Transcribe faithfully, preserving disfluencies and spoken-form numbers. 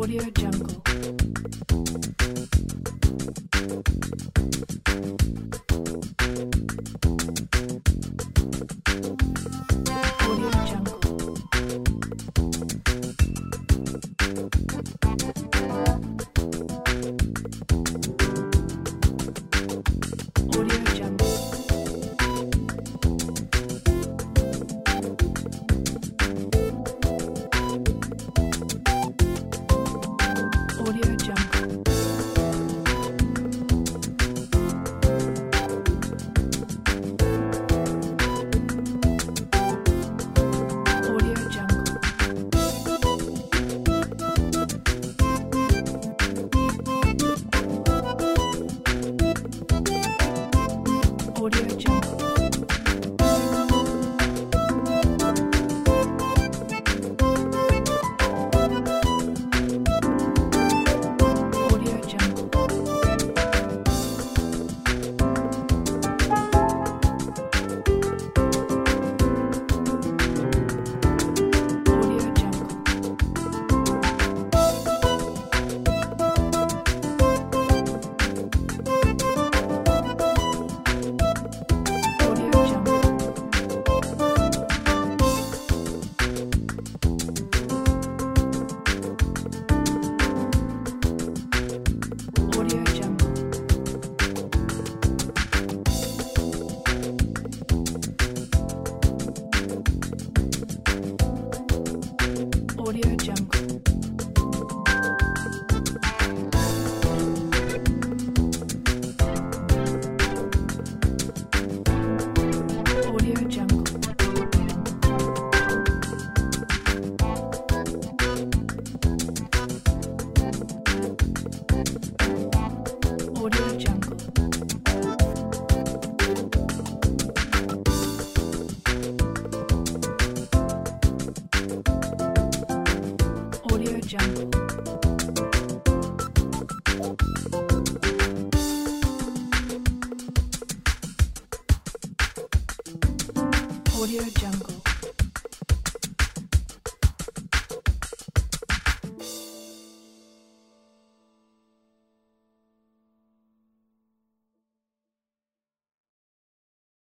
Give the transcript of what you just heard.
Audio Jungle. Audio Jungle. Audio Jungle. Audio Jungle. Audio Jungle. Audio Jungle. Audio Jungle. Audio Jungle. Audio Jungle. Audio Jungle. Audio Jungle. Audio Jungle. Audio Jungle. Audio Jungle. Audio Jungle.